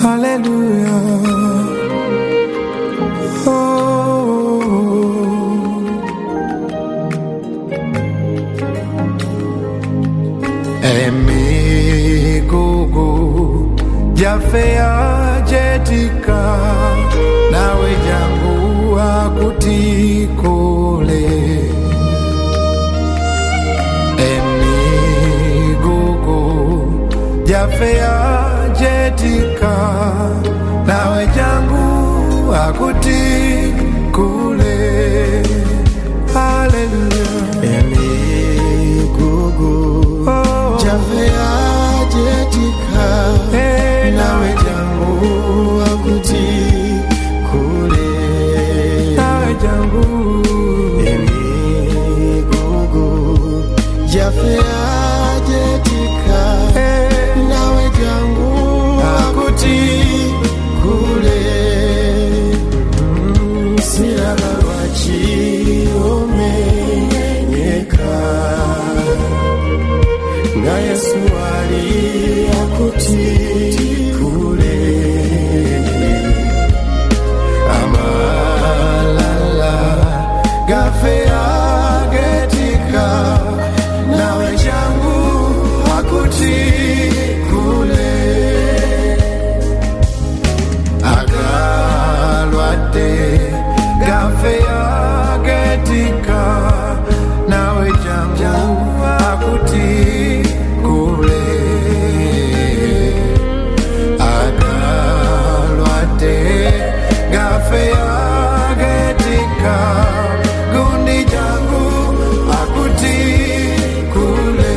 Hallelujah. Jafea jetika nawe jangu akutikole Emigugu Jafea jetika nawe jangu akutikole Hallelujah. Emigugu Jafea jetika nawe jangu akutikule nawe jangu Emigugu Jafea jetika nawe jangu akutikule Sirala wachi omenyeka nga Yesu ali akutikule amalala gafea getika nawe jangu akutikule agalwate gafea getika nawe jangu akutikule agalwate gafea getika gundi jangu akutikule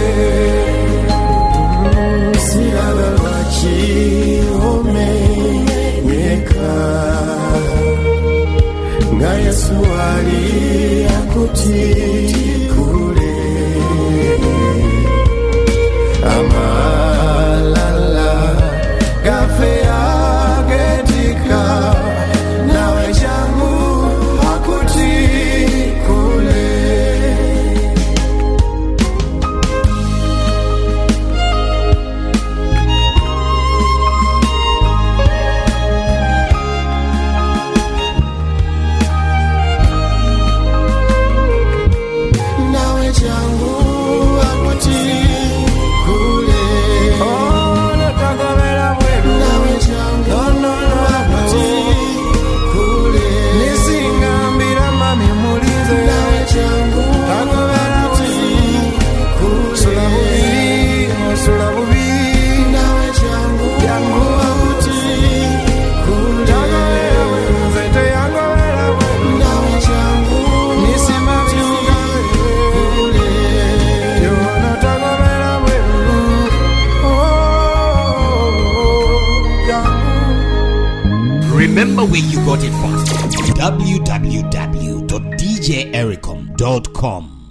Sirala wachi omenyeka nga Yesu ali akutikule amalala gafea getika nawe jangu akutikule nawe jangu akutikule natagomera bweru nawe jangu akutikule nisingambira mami mulize nawe jangu tagomera sula bubi nawe jangu akutikule tagomera bweru nzete yangomera bweru nawe jangu nisima byungale yono tagomera bweru Remember where you got it from. www.djericom.com